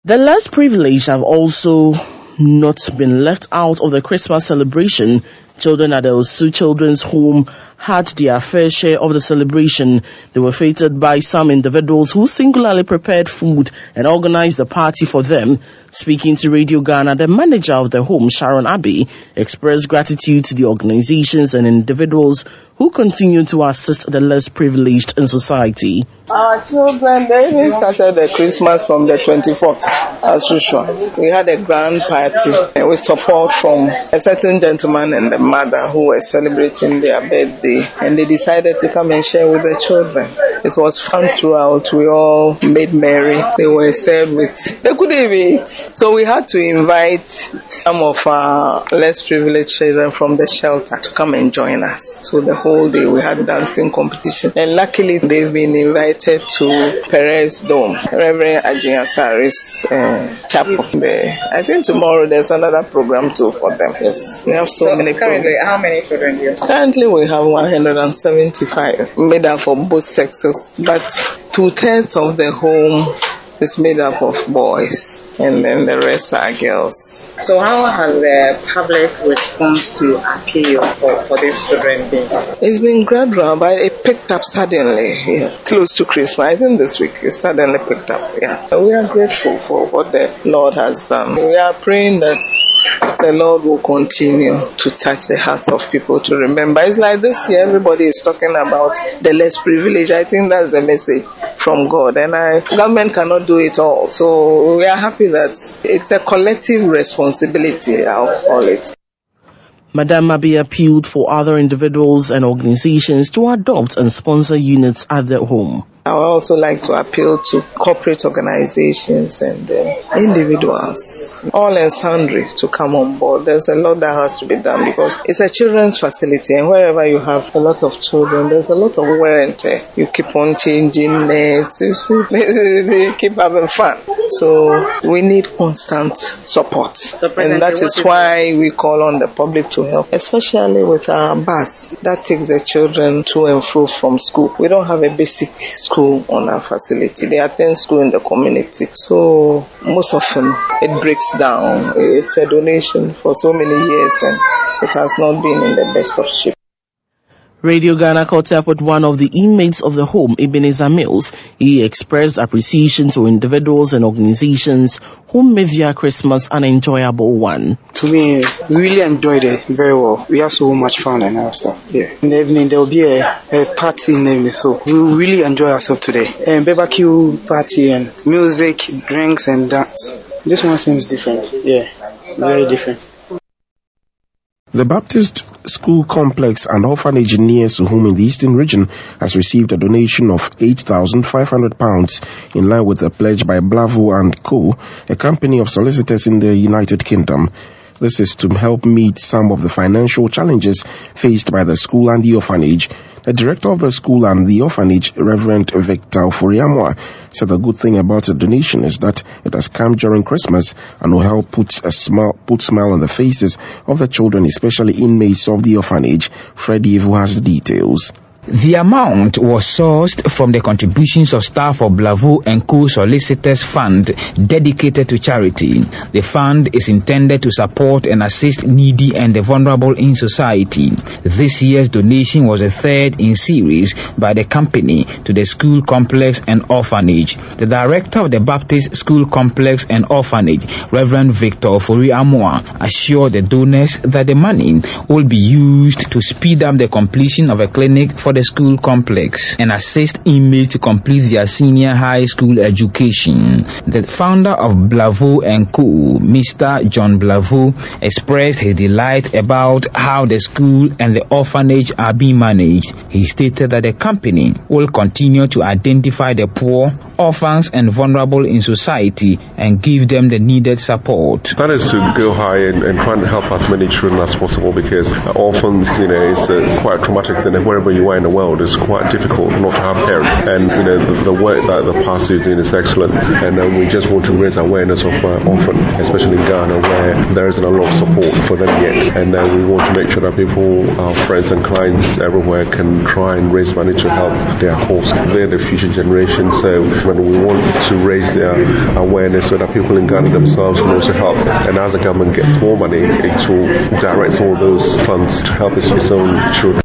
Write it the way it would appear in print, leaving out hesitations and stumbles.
The less privileged have also not been left out of the Christmas celebration. Children at the Osu Children's Home had their fair share of the celebration. They were feted by some individuals who singularly prepared food and organized the party for them. Speaking to Radio Ghana, the manager of the home, Sharon Abbey, expressed gratitude to the organizations and individuals who continue to assist the less privileged in society. Our children, they even started the Christmas from the 24th, as usual. We had a grand party with support from a certain gentleman and the mother who were celebrating their birthday, and they decided to come and share with the children. It was fun throughout. We all made merry. They were served with, they couldn't even eat. So we had to invite some of our less privileged children from the shelter to come and join us. So the whole day we had dancing competition, and luckily they've been invited to Perez Dome, Reverend Ajin Asari's chapel there. I think tomorrow there's another program too for them. Yes, we have so many programs. How many children do you have? Currently we have 175 made up of both sexes, but 2/3 of the home is made up of boys, and then the rest are girls. So how has the public response to appeal for these children been? It's been gradual, but it picked up suddenly, close to Christmas. I think this week it suddenly picked up, We are grateful for what the Lord has done. We are praying that the Lord will continue to touch the hearts of people to remember. It's like this year, everybody is talking about the less privileged. I think that's the message from God, and government cannot do it all. So we are happy that it's a collective responsibility, I'll call it. Madam Abbey appealed for other individuals and organizations to adopt and sponsor units at their home. I would also like to appeal to corporate organizations and individuals, all and sundry, to come on board. There's a lot that has to be done because it's a children's facility, and wherever you have a lot of children, there's a lot of wear and tear. You keep on changing nets, they keep having fun. So we need constant support. And that is why we call on the public to help, especially with our bus that takes the children to and fro from school. We don't have a basic school on our facility. They attend school in the community. So most of them, it breaks down. It's a donation for so many years, and it has not been in the best of shape. Radio Ghana caught up with one of the inmates of the home, Ebenezer Mills. He expressed appreciation to individuals and organizations who made their Christmas an enjoyable one. To me, we really enjoyed it very well. We had so much fun and our stuff. In the evening, there will be a party in the evening, so we will really enjoy ourselves today. And barbecue party and music, drinks and dance. This one seems different. Very different. The Baptist School Complex and Orphanage near Suhum in the Eastern Region has received a donation of £8,500 in line with a pledge by Blavo & Co., a company of solicitors in the United Kingdom. This is to help meet some of the financial challenges faced by the school and the orphanage. The director of the school and the orphanage, Reverend Victor Oforiamwa, said the good thing about the donation is that it has come during Christmas and will help put smile on the faces of the children, especially inmates of the orphanage. Freddie Evo has the details. The amount was sourced from the contributions of staff of Blavo & Co. Solicitors Fund dedicated to charity. The fund is intended to support and assist needy and the vulnerable in society. This year's donation was the third in series by the company to the school complex and orphanage. The director of the Baptist School Complex and Orphanage, Reverend Victor Oforiamwa, assured the donors that the money will be used to speed up the completion of a clinic for the school complex and assist inmates to complete their senior high school education. The founder of Blavo & Co., Mr. John Blavo, expressed his delight about how the school and the orphanage are being managed. He stated that the company will continue to identify the poor, orphans and vulnerable in society and give them the needed support. That is to go high and try and help as many children as possible, because orphans, it's quite traumatic that wherever you are in the world, it's quite difficult not to have parents. And the work that the pastor is doing is excellent. And we just want to raise awareness of orphan, especially in Ghana, where there isn't a lot of support for them yet. And we want to make sure that people, our friends and clients everywhere, can try and raise money to help their cause. They're the future generation, so when we want to raise their awareness so that people in Ghana themselves can also help. And as the government gets more money, it will direct all those funds to help its own children.